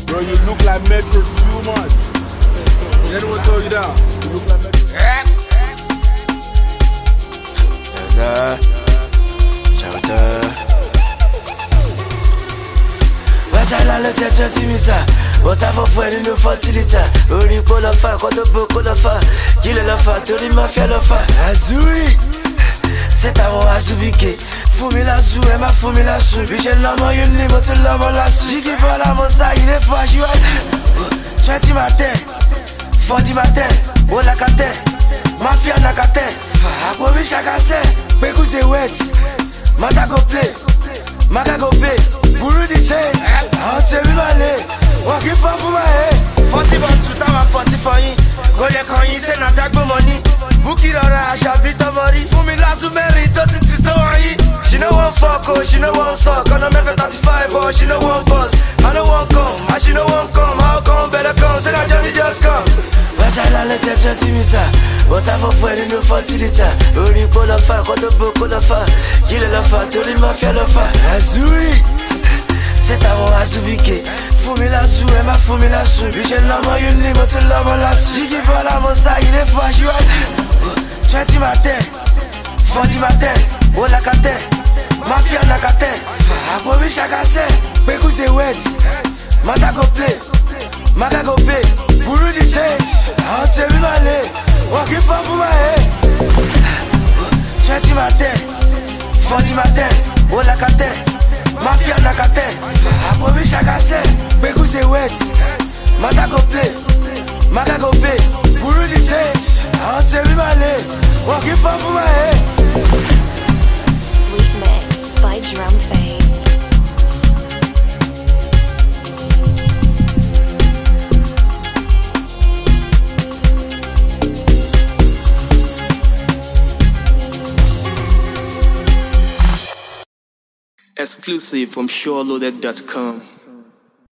Bro, you look like Metro too much. Did anyone tell you that? You look like Metro. Bachala le tête timita, bota for friend in the fertilita. Uri kola fa, koto bo kola fa. Kile la fa, tori mafia la fa. Azuri, c'est à moi azubike. Fumi la sou, et ma fumi la sou. Bichel la mo yun nigo te la mo la sou. Jiki pa la mo sa, il est fâche, you are 20 matin, 40 matin, o la kate. Mafia na kate, ako mi chakase. Beku se wet, mata go play, mata go pay. Buru di chain, I'll tell you my name. Walking for my head. 40 bucks to time, 40 for you. Go there, can you say not take money? Book it on a shabby tomorrow. For me, last to marry, 30 to 20. She no one fuck, oh, she no one suck. Gonna make her 35, oh, she no one buzz. I no one come, and she no one come. How come, better come, say that Johnny just come. Bachala le tête 20 mita, bota for friend in the fertilita. Uri kola fa, koto bo kola fa. Kile la fa, tori mafia la fa. Azuri, c'est à moi azubike. Fumi la sou, et ma fumi la sou. Bichel la mo yun nigo te la mo la sou. Jiki pa la mo sa, il est fâche, you are 20 matin, 40 matin, o la kate. Mafia na kate, ako mi chakase. Beku se wet, mata go play, mata go pay. Buru di chain, I'll tell you my name. Walking for my head. 20 matin, 40 matin, o la kate. Mafia na kate, ako mi chakase. Beku se wet, mata go play, mata go pay. Buru di chain, I'll tell you my name. Walking for my head. Sweet Mix by Drum Phase. Exclusive from SureLoaded.com.